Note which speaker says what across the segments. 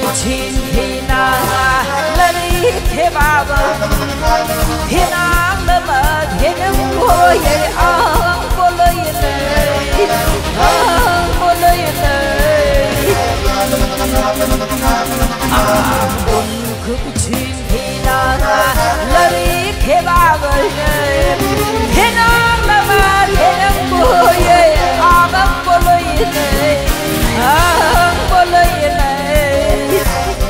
Speaker 1: chín thì na lấy thế bao thế na lỡ mà thế nó vui vô lời này vô lời này buồn cứ chín thì na lấy thế bao thế na lỡ mà thế nó vui vô lời này vô lời này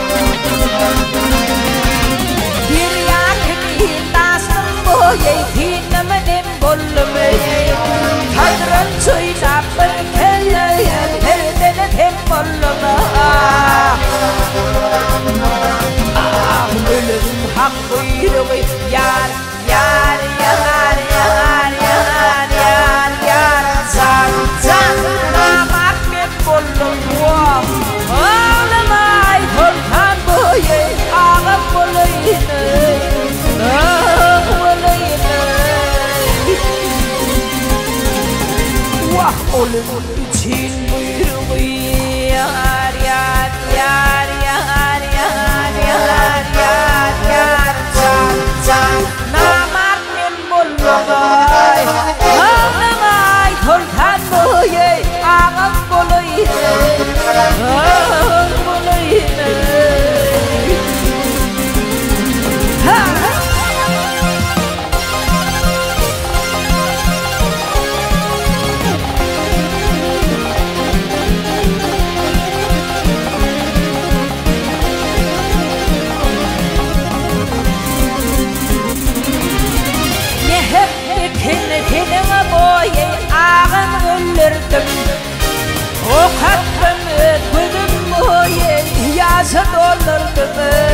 Speaker 1: bir yakın tasım boyay tinam nem bolme kadran soyna perkele terdene tem bolma ölüm hak buyruğu yar yar yar yar yar yar yar zan zan namak nem bolma ağlamay korkan boyay ağam bolayını wah ölüm için buyruğu yar yar yar yar yar yar yar yar can can namar nem bolmay ağlamay korkan boyay ağam bolayını o katlanır günüm boyu yazı dolardı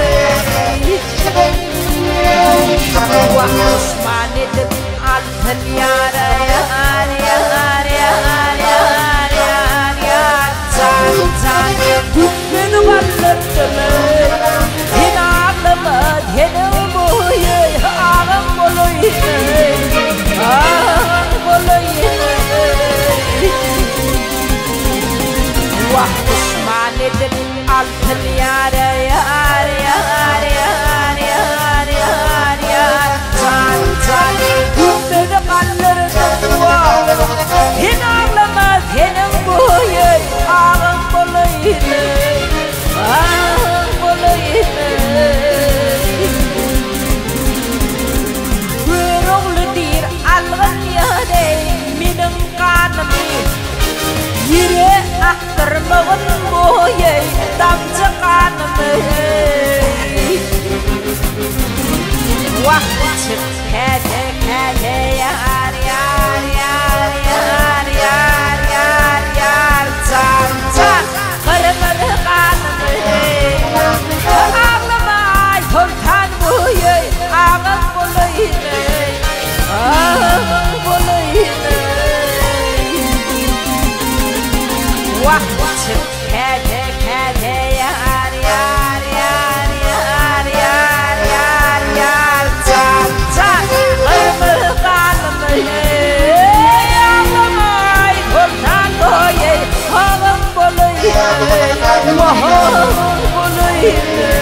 Speaker 1: vah Osman edip altın yara yar yar yar yar yar yar zan zan günüm alırdı hinalımı yenim boyu ağam bolayını ağam bolayını wah Osman edip altın yara yar yar yar yar yar yar can can günleri kaldırdı hinarlamaz yenim boyu ağam bolayını ağam bolayını bir oğlu dir alğın yade minin kanımı yere aktırmağın boyu damcı kanımı vah çık kede kede yar yar yar yar yar yar yar can can kır kır kanımı ağlamay korkan boyu ağam bolayını ağam bolayını wah çık kede kede yar yar yar yar yar yar yar can can kırmızı kanımı ağlamay korkan boyu ağam bolayını ağam bolayını